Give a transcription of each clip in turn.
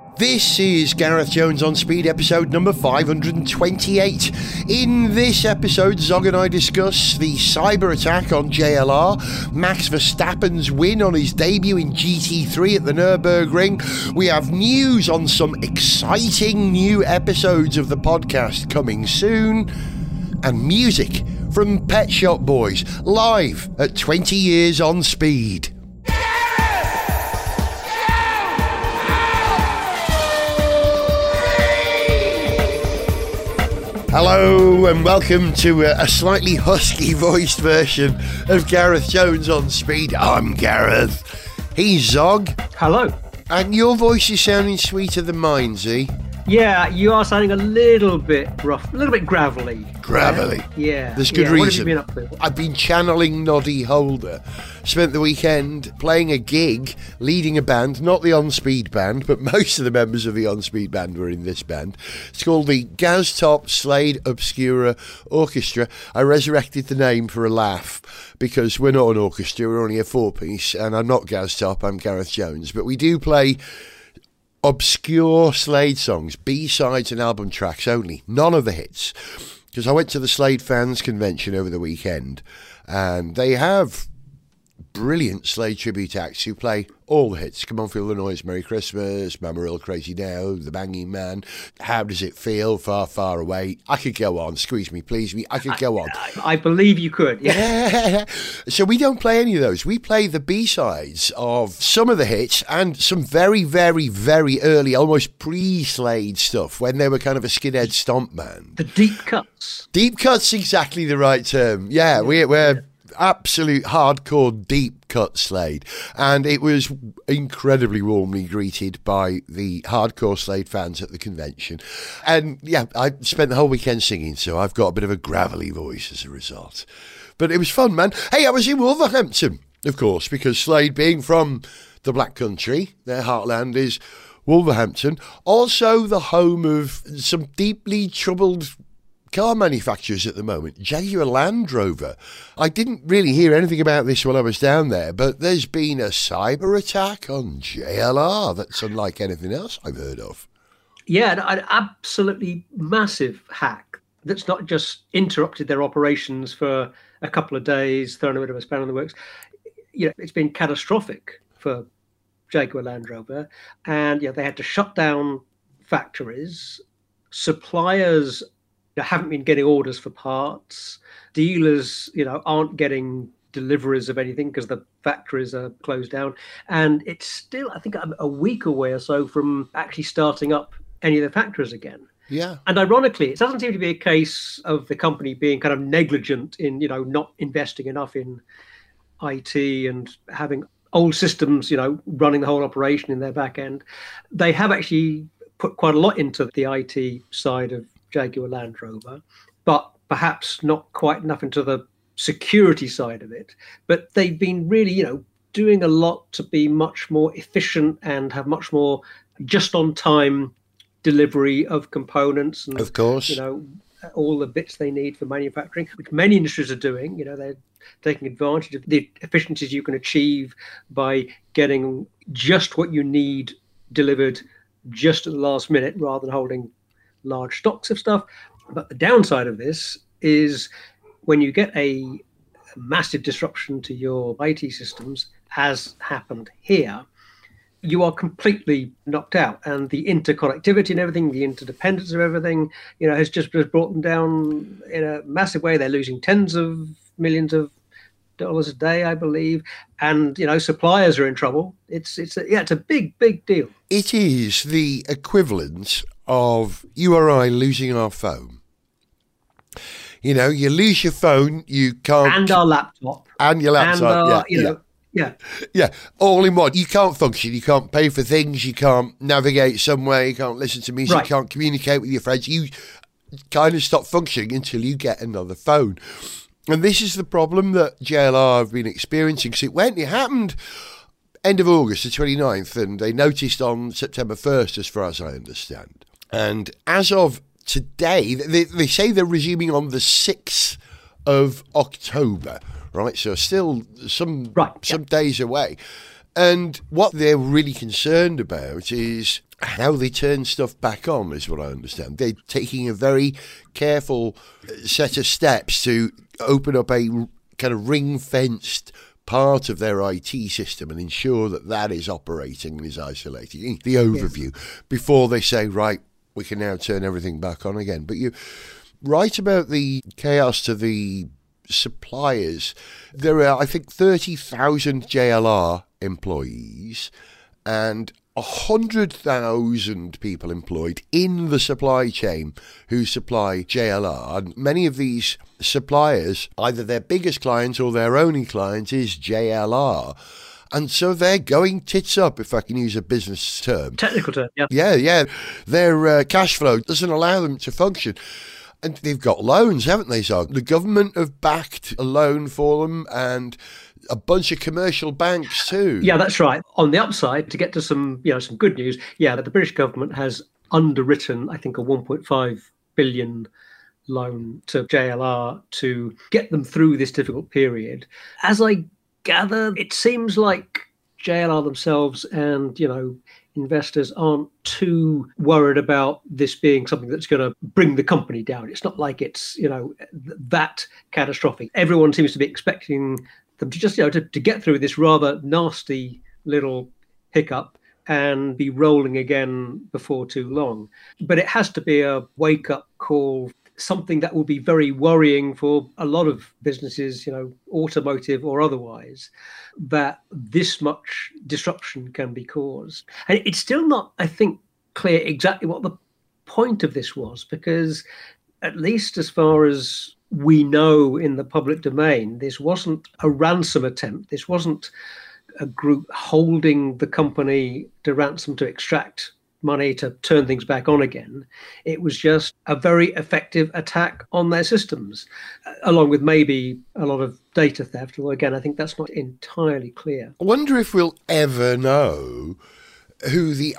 This is Gareth Jones on Speed, episode number 528. In this episode, Zog and I discuss the cyber attack on JLR, Max Verstappen's win on his debut in GT3 at the Nürburgring. We have news on some exciting new episodes of the podcast coming soon, and music from Pet Shop Boys, live at 20 Years on Speed. Hello and welcome to a slightly husky-voiced version of Gareth Jones on Speed. I'm Gareth. He's Zog. Hello. And your voice is sounding sweeter than mine, Z. Yeah, you are sounding a little bit rough, a little bit gravelly. Gravelly? Yeah. There's good reason. reason. What have you been up to? I've been channeling Noddy Holder. Spent the weekend playing a gig, leading a band, not the On Speed band, but most of the members of the On Speed band were in this band. It's called the Gaztop Slade Obscura Orchestra. I resurrected the name for a laugh because we're not an orchestra, we're only a four-piece, and I'm not Gaztop, I'm Gareth Jones. But we do play obscure Slade songs, B-sides and album tracks only, none of the hits. Because I went to the Slade Fans Convention over the weekend, and they have brilliant Slade tribute acts who play all the hits. Come On Feel the Noise, Merry Christmas, Mamarillo Crazy Now, The Banging Man, How Does It Feel, Far, Far Away. I could go on, Squeeze Me, Please Me, I could go on. I believe you could, yeah. So we don't play any of those. We play the B-sides of some of the hits and some very, very, very early, almost pre-Slade stuff when they were kind of a skinhead stomp band. The deep cuts. Deep cuts, exactly the right term. Yeah, we're absolute hardcore deep cut Slade, and it was incredibly warmly greeted by the hardcore Slade fans at the convention. And yeah, I spent the whole weekend singing, so I've got a bit of a gravelly voice as a result. But it was fun, man. Hey, I was in Wolverhampton, of course, because Slade, being from the Black Country, their heartland is Wolverhampton, also the home of some deeply troubled car manufacturers at the moment, Jaguar Land Rover. I didn't really hear anything about this while I was down there, but there's been a cyber attack on JLR that's unlike anything else I've heard of. Yeah, an absolutely massive hack that's not just interrupted their operations for a couple of days, thrown a bit of a span in the works. You know, it's been catastrophic for Jaguar Land Rover, and they had to shut down factories. Suppliers haven't been getting orders for parts. Dealers, aren't getting deliveries of anything because the factories are closed down. And it's still, I think, a week away or so from actually starting up any of the factories again. Yeah. And ironically, it doesn't seem to be a case of the company being kind of negligent in, not investing enough in IT and having old systems, running the whole operation in their back end. They have actually put quite a lot into the IT side of Jaguar Land Rover, but perhaps not quite enough into the security side of it. But they've been really, doing a lot to be much more efficient and have much more just-on-time delivery of components and, of course, all the bits they need for manufacturing, which many industries are doing. They're taking advantage of the efficiencies you can achieve by getting just what you need delivered just at the last minute rather than holding large stocks of stuff. But the downside of this is when you get a massive disruption to your IT systems, as happened here, you are completely knocked out. And the interconnectivity and everything, the interdependence of everything, has just brought them down in a massive way. They're losing tens of millions of dollars a day, I believe. And, suppliers are in trouble. It's a big, big deal. It is the equivalent of you or I losing our phone. You lose your phone, you can't... And our laptop. And your laptop, Yeah, all in one. You can't function, you can't pay for things, you can't navigate somewhere, you can't listen to music, right. You can't communicate with your friends. You kind of stop functioning until you get another phone. And this is the problem that JLR have been experiencing. Because it happened end of August, the 29th, and they noticed on September 1st, as far as I understand. And as of today, they say they're resuming on the 6th of October, right? So still some days away. And what they're really concerned about is how they turn stuff back on is what I understand. They're taking a very careful set of steps to open up a kind of ring-fenced part of their IT system and ensure that that is operating and is isolated. The overview before they say, right, we can now turn everything back on again. But you write about the chaos to the suppliers. There are, I think, 30,000 JLR employees and 100,000 people employed in the supply chain who supply JLR. And many of these suppliers, either their biggest client or their only client is JLR. And so they're going tits up, if I can use a business term. Technical term, yeah. Yeah. Their cash flow doesn't allow them to function. And they've got loans, haven't they, Zog? The government have backed a loan for them and a bunch of commercial banks too. Yeah, that's right. On the upside, to get to some good news, that the British government has underwritten, I think, a 1.5 billion loan to JLR to get them through this difficult period. As I gather, it seems like JLR themselves and, investors aren't too worried about this being something that's going to bring the company down. It's not like it's, that catastrophic. Everyone seems to be expecting them to just, to get through this rather nasty little hiccup and be rolling again before too long. But it has to be a wake-up call, something that will be very worrying for a lot of businesses, automotive or otherwise, that this much disruption can be caused. And it's still not, I think, clear exactly what the point of this was, because at least as far as we know in the public domain, this wasn't a ransom attempt. This wasn't a group holding the company to ransom to extract money to turn things back on again. It was just a very effective attack on their systems, along with maybe a lot of data theft. Although, again, I think that's not entirely clear. I wonder if we'll ever know who the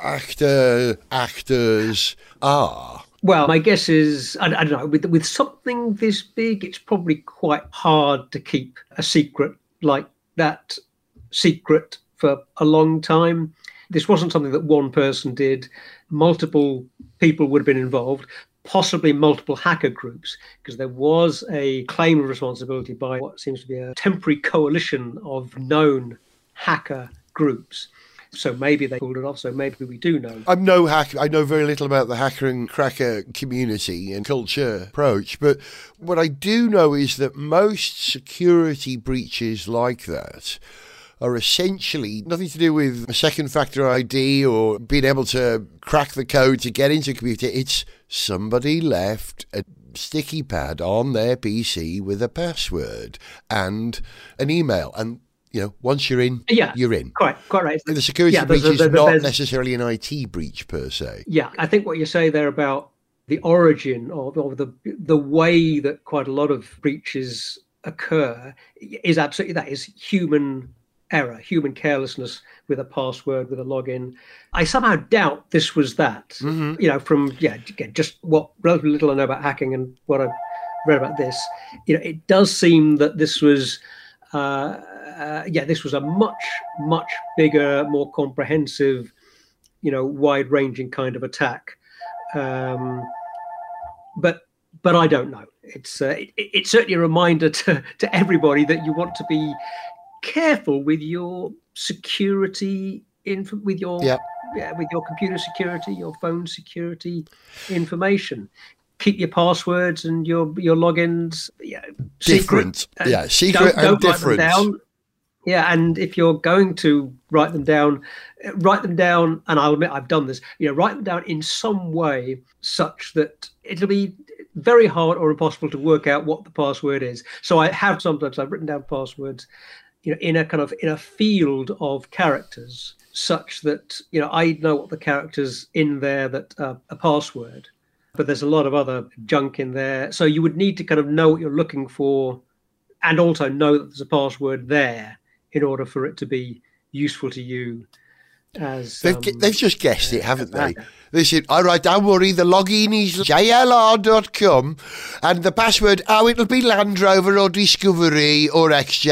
actors are. Well, my guess is, I don't know, with something this big, it's probably quite hard to keep a secret like that secret for a long time. This wasn't something that one person did. Multiple people would have been involved, possibly multiple hacker groups, because there was a claim of responsibility by what seems to be a temporary coalition of known hacker groups. So maybe they pulled it off, so maybe we do know. I'm no hacker. I know very little about the hacker and cracker community and culture approach, but what I do know is that most security breaches like that are essentially nothing to do with a second factor ID or being able to crack the code to get into a computer. It's somebody left a sticky pad on their PC with a password and an email. And once you're in, you're in. Quite right. The security breach is not necessarily an IT breach per se. Yeah, I think what you say there about the origin of the way that quite a lot of breaches occur is absolutely that, is human error, human carelessness with a password, with a login. I somehow doubt this was that. Mm-hmm. From just what relatively little I know about hacking and what I've read about this, it does seem that this was. This was a much bigger, more comprehensive, wide-ranging kind of attack. But I don't know. It's certainly a reminder to everybody that you want to be careful with your security with your computer security, your phone security information. Keep your passwords and your logins different. Secret and different. Yeah, and if you're going to write them down, and I'll admit I've done this, write them down in some way such that it'll be very hard or impossible to work out what the password is. So I've written down passwords, in a field of characters such that, I know what the characters in there that are a password, but there's a lot of other junk in there. So you would need to kind of know what you're looking for and also know that there's a password there in order for it to be useful to you. As they've just guessed it, haven't they? Listen, all right, don't worry. The login is jlr.com and the password, it'll be Land Rover or Discovery or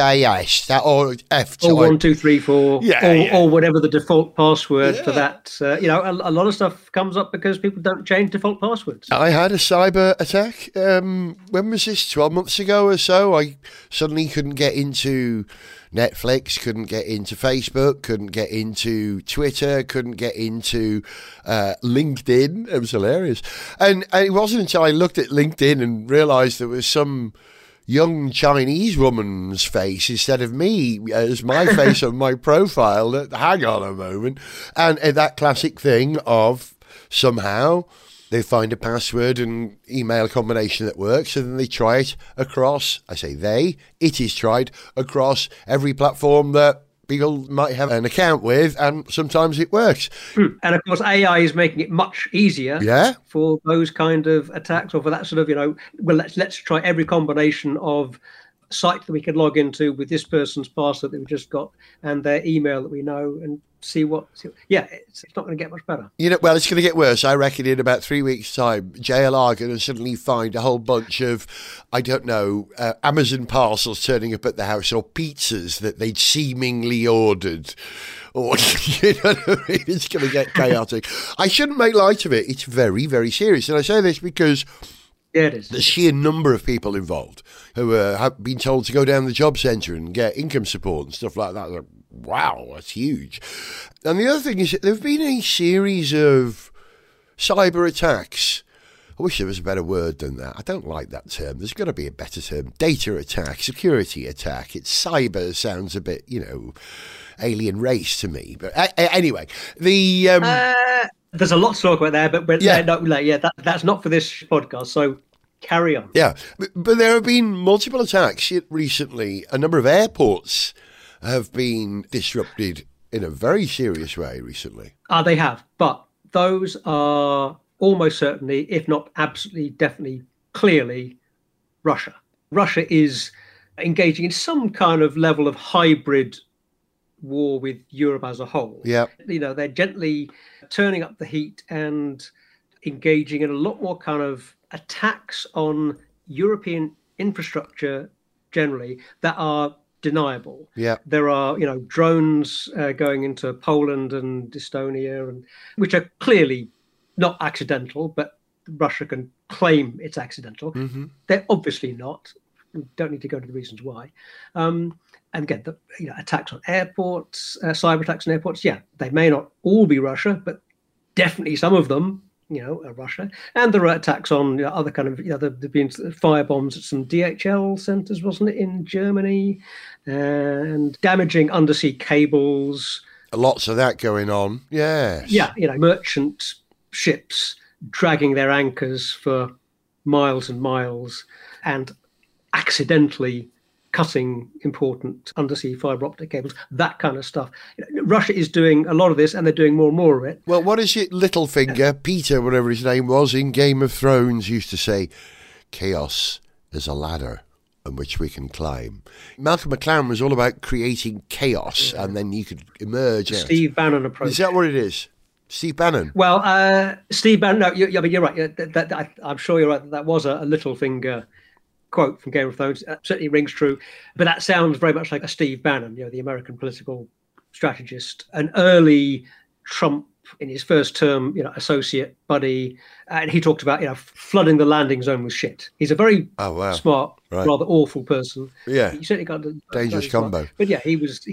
XJS or F. Or 1234, or whatever the default password for that. A lot of stuff comes up because people don't change default passwords. I had a cyber attack. When was this? 12 months ago or so. I suddenly couldn't get into Netflix, couldn't get into Facebook, couldn't get into Twitter, couldn't get into LinkedIn. It was hilarious. And it wasn't until I looked at LinkedIn and realised there was some young Chinese woman's face instead of me as my face on my profile. Hang on a moment. And that classic thing of somehow they find a password and email combination that works, and then they try it across, I say it is tried across every platform that people might have an account with, and sometimes it works. And of course, AI is making it much easier for those kind of attacks, or for that sort of, let's try every combination of site that we can log into with this person's password that we just got and their email that we know, and see what. It's not going to get much better. Well, it's going to get worse. I reckon in about 3 weeks' time, JLR are going to suddenly find a whole bunch of, I don't know, Amazon parcels turning up at the house, or pizzas that they'd seemingly ordered. Or, it's going to get chaotic. I shouldn't make light of it. It's very, very serious. And I say this because it is. The sheer number of people involved who have been told to go down the job centre and get income support and stuff like that. Wow, that's huge. And the other thing is that there have been a series of cyber attacks. I wish there was a better word than that. I don't like that term. There's got to be a better term. Data attack, security attack. Cyber sounds a bit, alien race to me. But anyway, there's a lot to talk about there, but that's not for this podcast. So carry on. Yeah, but there have been multiple attacks recently. A number of airports have been disrupted in a very serious way recently. They have, but those are almost certainly, if not absolutely, definitely, clearly Russia. Russia is engaging in some kind of level of hybrid war with Europe as a whole. Yeah. They're gently turning up the heat and engaging in a lot more kind of attacks on European infrastructure generally that are deniable. Yeah. There are, drones going into Poland and Estonia, and which are clearly not accidental, but Russia can claim it's accidental. Mm-hmm. They're obviously not. We don't need to go into the reasons why. And again, attacks on airports, cyber attacks on airports. Yeah, they may not all be Russia, but definitely some of them, are Russia. And there are attacks on other kind of, there've been fire bombs at some DHL centres, wasn't it, in Germany, and damaging undersea cables. Lots of that going on. Yes. Yeah, merchant ships dragging their anchors for miles and miles and accidentally cutting important undersea fibre optic cables, that kind of stuff. Russia is doing a lot of this, and they're doing more and more of it. Well, what is it? Littlefinger, Peter, whatever his name was, in Game of Thrones, used to say, chaos is a ladder on which we can climb. Malcolm McLaren was all about creating chaos, and then you could emerge out. Steve Bannon approach. Is that what it is? Steve Bannon? Well, Steve Bannon, no, you're right. I'm sure you're right. That was a Littlefinger quote from Game of Thrones. Certainly rings true, but that sounds very much like a Steve Bannon, the American political strategist, an early Trump in his first term, associate buddy, and he talked about flooding the landing zone with shit. He's a very smart, rather awful person. Yeah, he certainly got a dangerous combo. But yeah,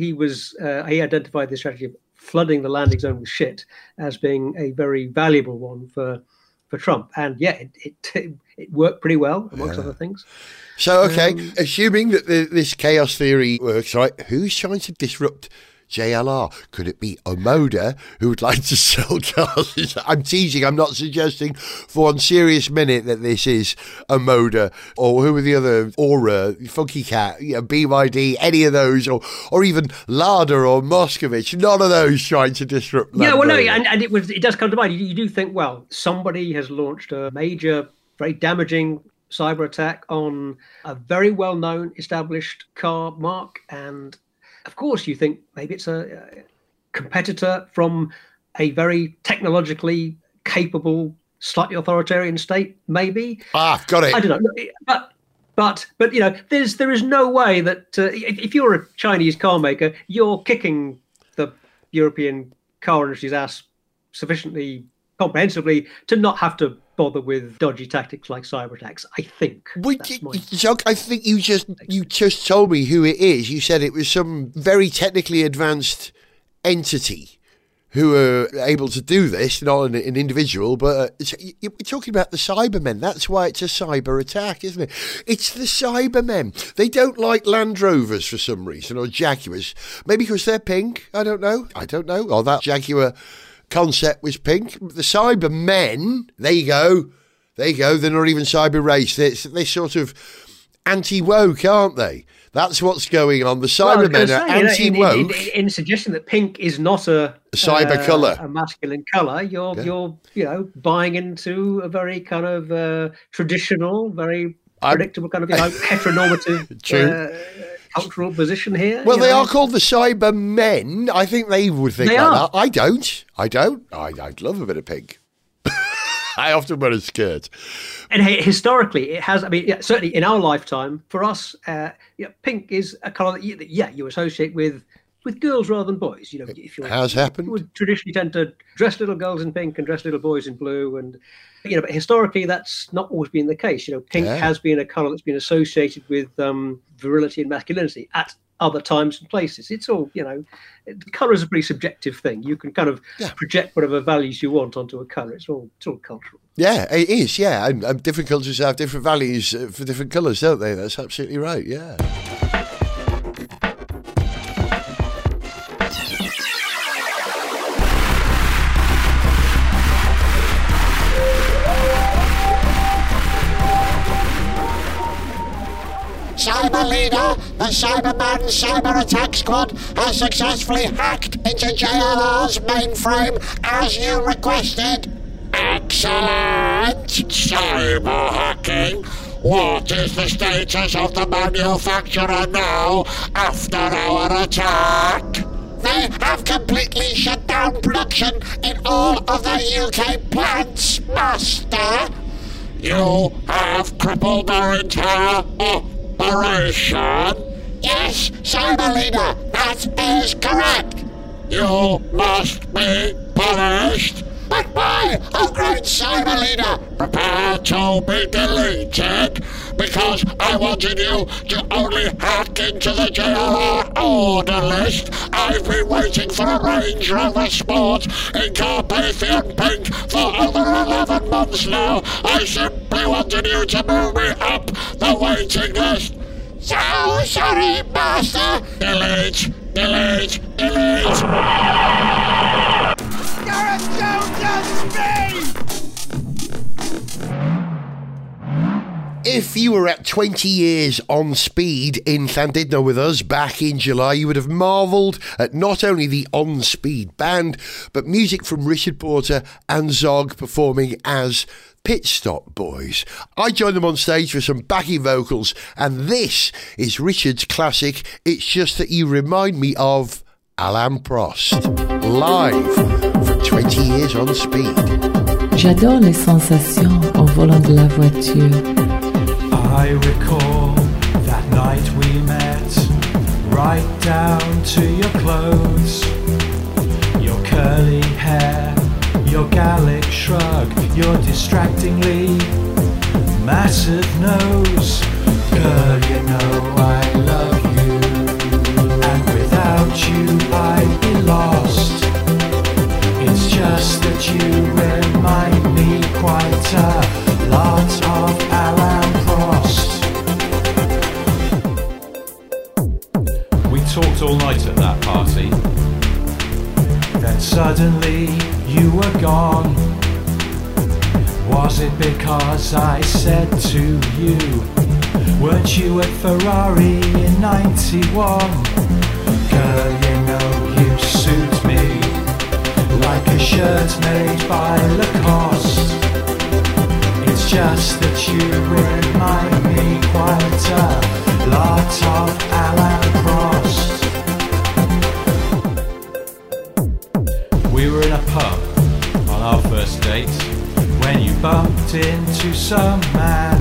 he identified the strategy of flooding the landing zone with shit as being a very valuable one for Trump, and it worked pretty well amongst other things. So, okay, assuming that this chaos theory works, right? Who's trying to disrupt JLR? Could it be Omoda, who would like to sell cars? I'm teasing. I'm not suggesting for one serious minute that this is Omoda, or who are the other, Aura, Funky Cat, BYD, any of those, or even Lada or Moscovich. None of those trying to disrupt. And it does come to mind. You do think, well, somebody has launched a major, very damaging cyber attack on a very well-known, established car marque, and of course, you think maybe it's a competitor from a very technologically capable, slightly authoritarian state, maybe. Got it. I don't know. But there is no way that if you're a Chinese car maker, you're kicking the European car industry's ass sufficiently comprehensively to not have to bother with dodgy tactics like cyber attacks. I think. I think you just told me who it is. You said it was some very technically advanced entity who are able to do this, not an individual, but we're talking about the Cybermen. That's why it's a cyber attack, isn't it? It's the Cybermen. They don't like Land Rovers for some reason, or Jaguars. Maybe because they're pink. I don't know. Or that Jaguar concept was pink. The Cybermen, there you go. They're not even cyber race. They're sort of anti-woke, aren't they? That's what's going on. The Cybermen are anti-woke. In suggesting that pink is not a cyber colour, a masculine colour, you're buying into a very kind of traditional, very predictable kind of heteronormative cultural position here. Well, they are called the Cybermen. I think they would think like that. I don't. I'd love a bit of pink. I often wear a skirt. And historically, it has. I mean, certainly in our lifetime, for us, pink is a colour that you associate with girls rather than boys. If you're, has happened. You would traditionally tend to dress little girls in pink and dress little boys in blue, and but historically, that's not always been the case. Pink has been a colour that's been associated with virility and masculinity at other times and places. It's all, colour is a pretty subjective thing. You can kind of project whatever values you want onto a colour. It's all cultural. Yeah, it is, yeah. And different cultures have different values for different colours, don't they? That's absolutely right, yeah. Cyber Leader, the Cyberman Cyber Attack Squad has successfully hacked into JLR's mainframe as you requested. Excellent! Cyber hacking? What is the status of the manufacturer now after our attack? They have completely shut down production in all of the UK plants, Master. You have crippled our entire operation? Yes, Cyber Leader, that is correct. You must be punished. But why, oh great Cyber Leader? Prepare to be deleted, because I wanted you to only hack into the JLR order list. I've been waiting for a Range Rover Sport in Carpathian pink for over 11 months now. I simply wanted you to move me up the waiting list. So sorry, Master. Delete. Gareth Jones on speed! If you were at 20 years on speed in Llandudno with us back in July, you would have marvelled at not only the On Speed band, but music from Richard Porter and Zog performing as Pit Stop Boys. I joined them on stage for some backing vocals, and this is Richard's classic, It's Just That You Remind Me Of Alain Prost, live from 20 years on speed. J'adore les sensations au volant de la voiture. I recall that night we met, right down to your clothes, your curly hair, your Gallic shrug, your distractingly massive nose. Girl, you know I love you, and without you I'd be lost. It's just that you remind me quite a lot of Alain Prost. We talked all night at that party. Then suddenly you were gone. Was it because I said to you, weren't you at Ferrari in 91? Girl, you know you suit me like a shirt made by Lacoste. It's just that you remind me quite a lot of Alain Prost. We were in a pub on our first date. date when you bumped into some man.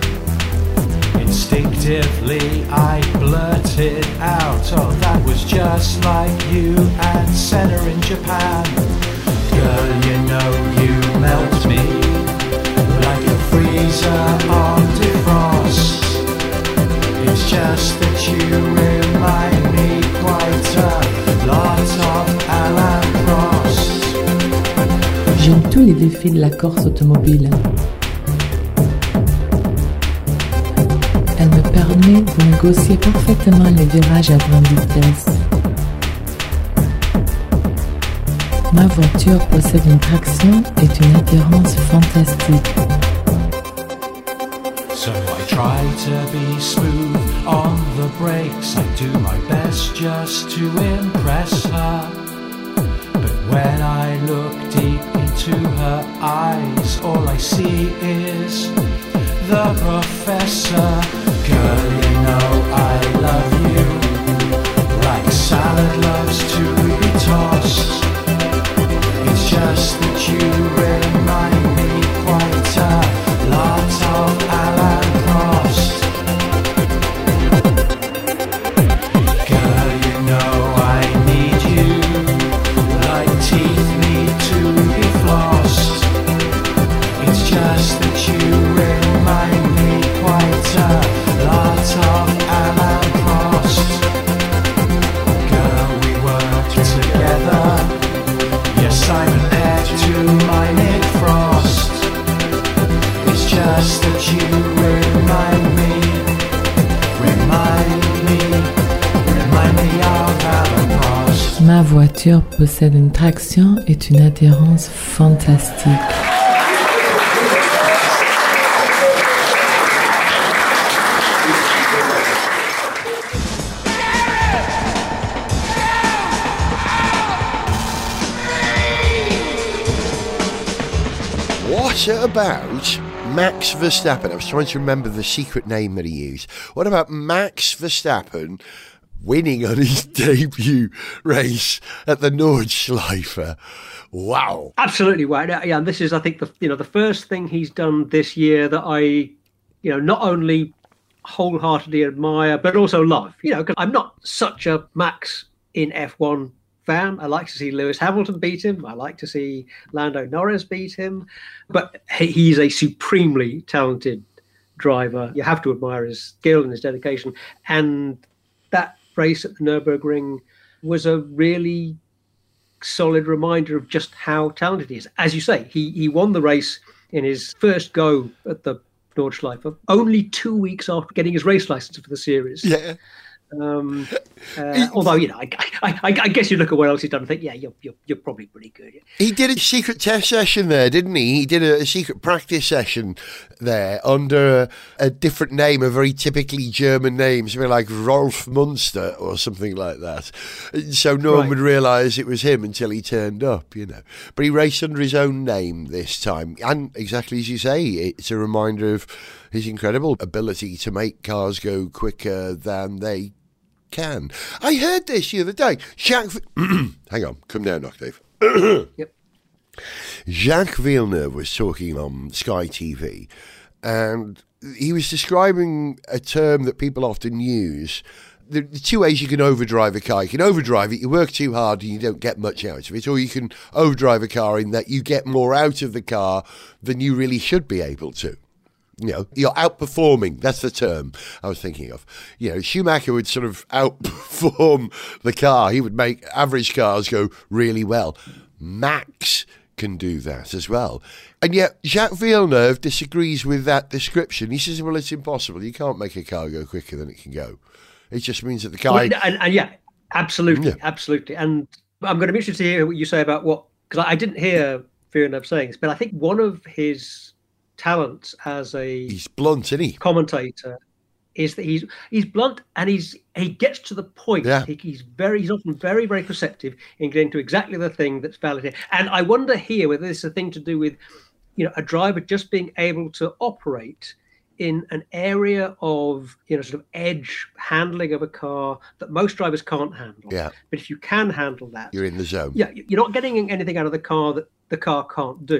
Instinctively I blurted out, oh, that was just like you and Senna in Japan. Girl, you know you melt me like a freezer on defrost. It's just that you remind me quite a lot of Alan Prost. J'aime tous les défis de la course automobile. Elle me permet de négocier parfaitement les virages à grande vitesse. Ma voiture possède une traction et une adhérence fantastique. So I try to be smooth on the brakes. I do my best just to impress her. But when I look deep into her eyes, all I see is the professor. Girl, you know I love you like salad loves to be tossed. It's just that you remind me quite a lot of Alan Prost. Girl, you know I need you like teeth need to be flossed. It's just that you remind me quite a lot of Alan Prost. Girl, we worked together. Yes, I'm an heir to my Nick Frost. It's just that you remind me of Alan Prost. Ma voiture possède une traction et une adhérence fantastique. What about Max Verstappen? I was trying to remember the secret name that he used. What about Max Verstappen winning on his debut race at the Nordschleife? Wow. Absolutely wow. Yeah, and this is, I think, the first thing he's done this year that I, not only wholeheartedly admire, but also love. Because I'm not such a Max in F1 fan. I like to see Lewis Hamilton beat him. I like to see Lando Norris beat him. But he's a supremely talented driver. You have to admire his skill and his dedication. And that race at the Nürburgring was a really solid reminder of just how talented he is. As you say, he won the race in his first go at the Nordschleife, only 2 weeks after getting his race license for the series. Yeah. Although, I guess you look at what else he's done and think, yeah, you're probably pretty good. He did a secret test session there, didn't he? He did a secret practice session there under a different name, a very typically German name, something like Rolf Munster or something like that. So no one would realise it was him until he turned up, But he raced under his own name this time. And exactly as you say, it's a reminder of his incredible ability to make cars go quicker than they can. I heard this the other day. Hang on, come down, knock, Dave. Yep. Jacques Villeneuve was talking on Sky TV, and he was describing a term that people often use. The two ways you can overdrive a car. You can overdrive it, you work too hard and you don't get much out of it, or you can overdrive a car in that you get more out of the car than you really should be able to. You're outperforming. That's the term I was thinking of. Schumacher would sort of outperform the car. He would make average cars go really well. Max can do that as well. And yet Jacques Villeneuve disagrees with that description. He says, well, it's impossible. You can't make a car go quicker than it can go. It just means that the car... Well, and yeah, absolutely, absolutely. And I'm going to be interested to hear what you say about because I didn't hear Villeneuve saying this, but I think one of his talents as he's blunt, isn't he? Commentator is that he's blunt and he gets to the point. Yeah. He's often very, very perceptive in getting to exactly the thing that's valid here. And I wonder here whether this is a thing to do with a driver just being able to operate in an area of sort of edge handling of a car that most drivers can't handle. Yeah. But if you can handle that, you're in the zone. Yeah, you're not getting anything out of the car that the car can't do.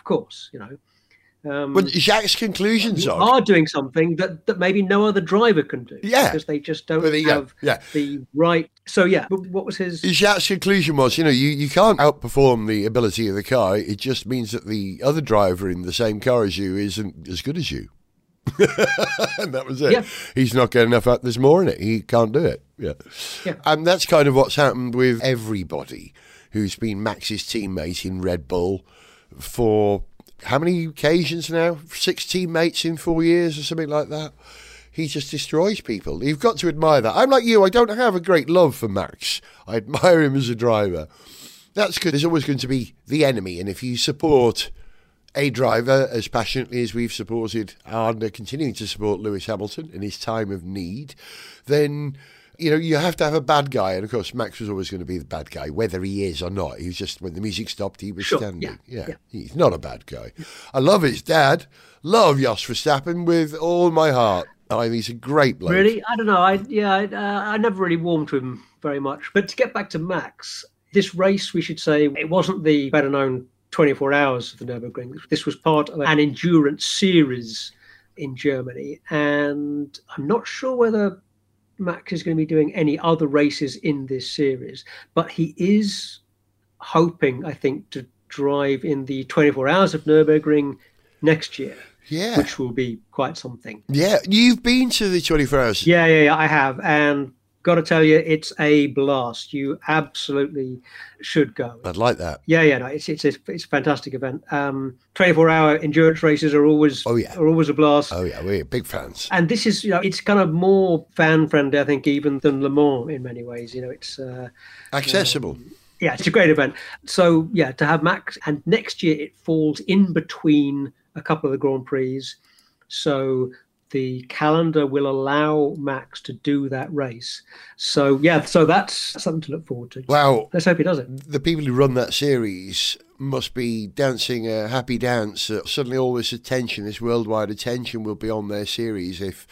of course, you know. But Jacques' conclusions You are are doing something that maybe no other driver can do. Yeah. Because they just don't Well, there you go. have Yeah. the right. So, yeah, but what was his. Jacques' conclusion was, you can't outperform the ability of the car. It just means that the other driver in the same car as you isn't as good as you. And that was it. Yeah. He's not getting enough out. There's more in it. He can't do it. Yeah. Yeah. And that's kind of what's happened with everybody who's been Max's teammate in Red Bull for how many occasions now? 6 teammates in 4 years or something like that. He just destroys people. You've got to admire that. I'm like you. I don't have a great love for Max. I admire him as a driver. That's good. There's always going to be the enemy. And if you support a driver as passionately as we've supported and are continuing to support Lewis Hamilton in his time of need, then you have to have a bad guy. And of course, Max was always going to be the bad guy, whether he is or not. He was just, when the music stopped, he was Sure, standing. yeah. He's not a bad guy. I love his dad. Love Jos Verstappen with all my heart. He's a great bloke. Really? I don't know. I never really warmed to him very much. But to get back to Max, this race, we should say, it wasn't the better known 24 hours of the Nürburgring. This was part of an endurance series in Germany. And I'm not sure whether Max is going to be doing any other races in this series, but he is hoping, I think, to drive in the 24 hours of Nürburgring next year. Yeah. Which will be quite something. Yeah. You've been to the 24 hours. Yeah, I have. And got to tell you, it's a blast. You absolutely should go. I'd like that. Yeah, no, it's a fantastic event. 24-hour endurance races are always a blast. Oh yeah, we're big fans. And this is, it's kind of more fan friendly, I think, even than Le Mans in many ways. It's accessible. Yeah, it's a great event. So yeah, to have Max, and next year it falls in between a couple of the Grand Prix. So the calendar will allow Max to do that race. So yeah, so that's something to look forward to. Wow. Let's hope he does it. The people who run that series must be dancing a happy dance. Suddenly all this attention, this worldwide attention will be on their series if,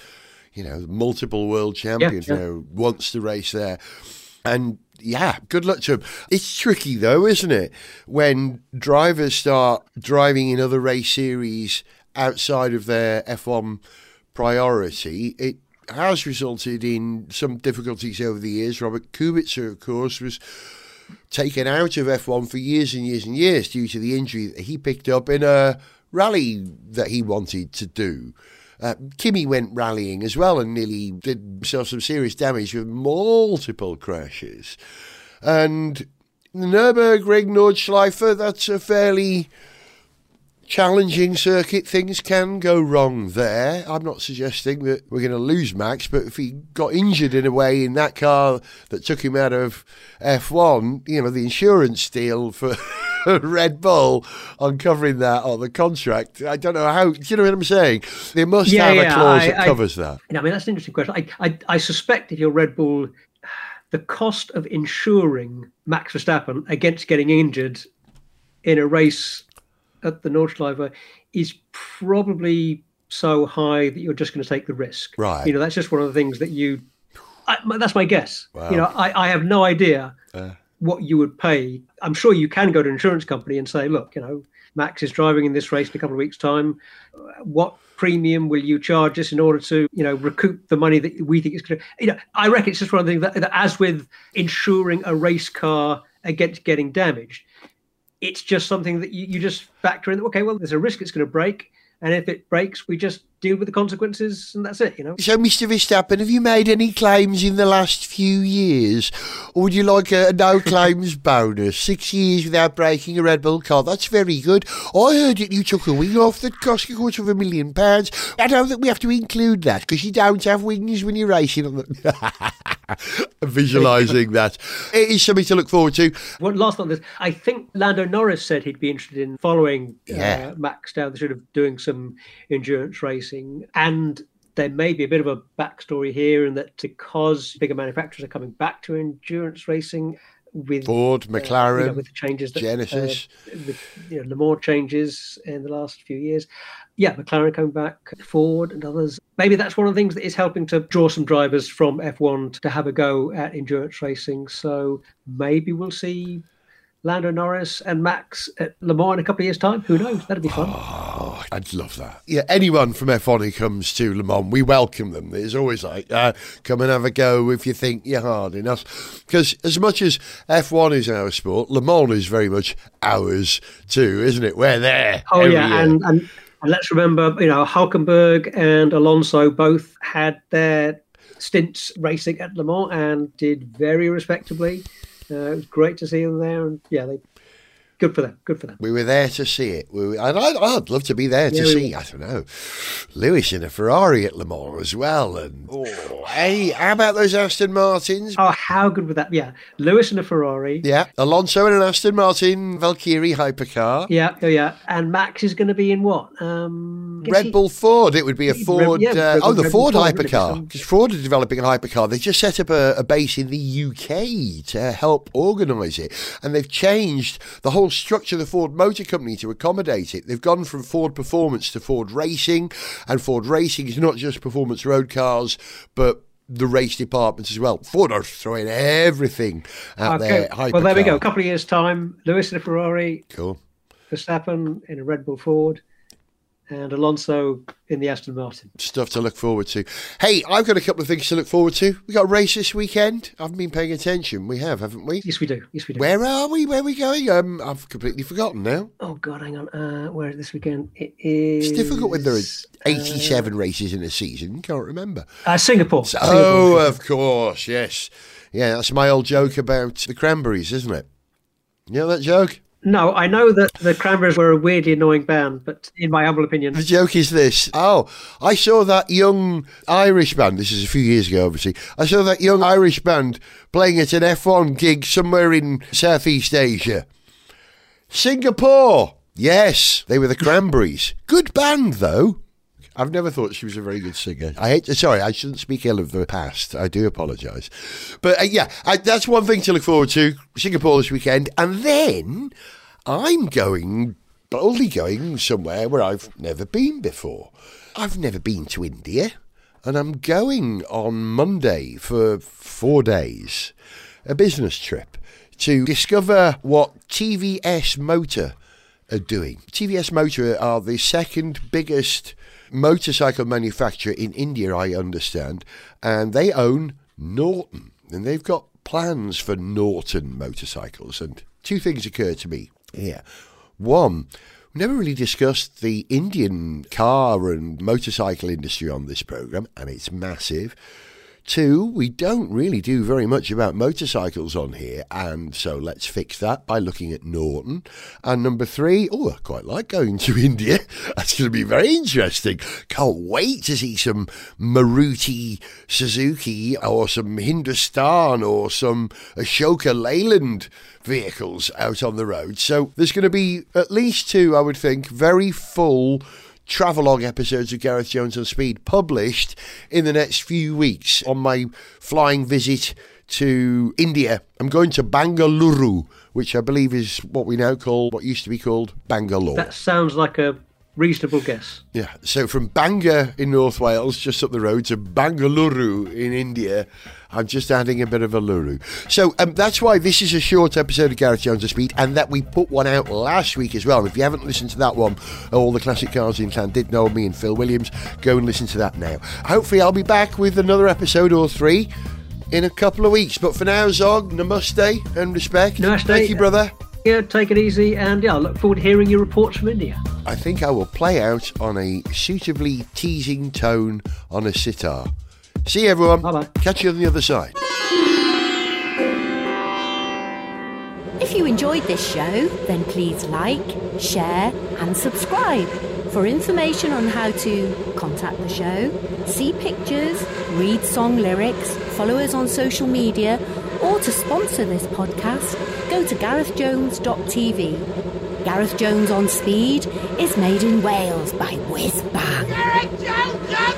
multiple world champions wants to race there. And yeah, good luck to him. It's tricky though, isn't it? When drivers start driving in other race series outside of their F1 priority, it has resulted in some difficulties over the years. Robert Kubica, of course, was taken out of F1 for years and years and years due to the injury that he picked up in a rally that he wanted to do. Kimi went rallying as well and nearly did himself some serious damage with multiple crashes. And the Nürburgring, Nordschleife, that's a fairly challenging circuit. Things can go wrong there. I'm not suggesting that we're going to lose Max, but if he got injured in a way in that car that took him out of F1, the insurance deal for Red Bull on covering that on the contract, I don't know how, do you know what I'm saying? They must have a clause that covers that. I mean, that's an interesting question. I suspect if you're Red Bull, the cost of insuring Max Verstappen against getting injured in a race at the Nordschleife is probably so high that you're just going to take the risk. Right. That's just one of the things that that's my guess. Wow. I have no idea what you would pay. I'm sure you can go to an insurance company and say, look, Max is driving in this race in a couple of weeks' time. What premium will you charge us in order to, recoup the money that we think is going to, I reckon it's just one of the things that as with insuring a race car against getting damaged, it's just something that you just factor in. Okay, well, there's a risk it's going to break. And if it breaks, we just deal with the consequences and that's it, So, Mr. Verstappen, have you made any claims in the last few years? Or would you like a no-claims bonus? 6 years without breaking a Red Bull car. That's very good. I heard that you took a wing off that cost £250,000. I don't think we have to include that because you don't have wings when you're racing on the... Visualising that. It is something to look forward to. One last on this. I think Lando Norris said he'd be interested in following Max down the sort of doing some endurance racing. And there may be a bit of a backstory here in that because bigger manufacturers are coming back to endurance racing with Ford, McLaren, with the changes that, Genesis, with Le Mans changes in the last few years. Yeah, McLaren coming back, Ford and others. Maybe that's one of the things that is helping to draw some drivers from F1 to have a go at endurance racing. So maybe we'll see Lando Norris and Max at Le Mans in a couple of years' time? Who knows? That'd be fun. Oh, I'd love that. Yeah, anyone from F1 who comes to Le Mans, we welcome them. There's always like, come and have a go if you think you're hard enough. Because as much as F1 is our sport, Le Mans is very much ours too, isn't it? We're there. Oh, every yeah, year. and let's remember, Hulkenberg and Alonso both had their stints racing at Le Mans and did very respectably. It was great to see them there, and good for them. Good for them. We were there to see it. I'd love to be there to see, I don't know, Lewis in a Ferrari at Le Mans as well. And hey, how about those Aston Martins? Oh, how good would that be? Yeah, Lewis in a Ferrari. Yeah, Alonso in an Aston Martin Valkyrie hypercar. Yeah. And Max is going to be in what? Red Bull Ford. It would be a Ford. The Ford hypercar. Because Ford are developing a hypercar. They just set up a base in the UK to help organise it, and they've changed the whole structure of the Ford Motor Company to accommodate it. They've gone from Ford Performance to Ford Racing, and Ford Racing is not just performance road cars, but the race departments as well. Ford are throwing everything out there. Well, there we go. A couple of years' time, Lewis in a Ferrari. Cool. Verstappen in a Red Bull Ford. And Alonso in the Aston Martin. Stuff to look forward to. Hey, I've got a couple of things to look forward to. We got a race this weekend. I haven't been paying attention. We have, haven't we? Yes, we do. Where are we? Where are we going? I've completely forgotten now. Oh, God, hang on. Where is this weekend? It is... It's difficult when there are 87 races in a season. You can't remember. Singapore. Of course, yes. Yeah, that's my old joke about the cranberries, isn't it? You know that joke? No, I know that the Cranberries were a weirdly annoying band, but in my humble opinion... The joke is this. I saw that young Irish band, this is a few years ago, obviously. I saw that young Irish band playing at an F1 gig somewhere in Southeast Asia. Singapore! Yes, they were the Cranberries. Good band, though. I've never thought she was a very good singer. I shouldn't speak ill of the past. I do apologise. But that's one thing to look forward to. Singapore this weekend. And then I'm boldly going somewhere where I've never been before. I've never been to India. And I'm going on Monday for 4 days, a business trip, to discover what TVS Motor are doing. TVS Motor are the second biggest motorcycle manufacturer in India, I understand, and they own Norton, and they've got plans for Norton motorcycles. And two things occur to me here. One, we never really discussed the Indian car and motorcycle industry on this programme, and it's massive. Two, we don't really do very much about motorcycles on here, and so let's fix that by looking at Norton. And number three, I quite like going to India. That's going to be very interesting. Can't wait to see some Maruti Suzuki or some Hindustan or some Ashoka Leyland vehicles out on the road. So there's going to be at least two, I would think, very full travelogue episodes of Gareth Jones on Speed published in the next few weeks on my flying visit to India. I'm going to Bangalore, which I believe is what used to be called Bangalore. That sounds like a reasonable guess. Yeah, so from Bangor in North Wales, just up the road, to Bangalore in India, I'm just adding a bit of a luru. So that's why this is a short episode of Gareth Jones on Speed, and that we put one out last week as well. If you haven't listened to that one, all the classic cars in town did know me and Phil Williams, go and listen to that now. Hopefully I'll be back with another episode or three in a couple of weeks. But for now, Zog, namaste and respect. Namaste. Thank you, brother. Yeah, take it easy, and I look forward to hearing your reports from India. I think I will play out on a suitably teasing tone on a sitar. See you, everyone. Bye-bye. Catch you on the other side. If you enjoyed this show, then please like, share and subscribe. For information on how to contact the show, see pictures, read song lyrics, follow us on social media, or to sponsor this podcast, go to GarethJones.tv. Gareth Jones on Speed is made in Wales by Whiz Bang. Gareth Jones!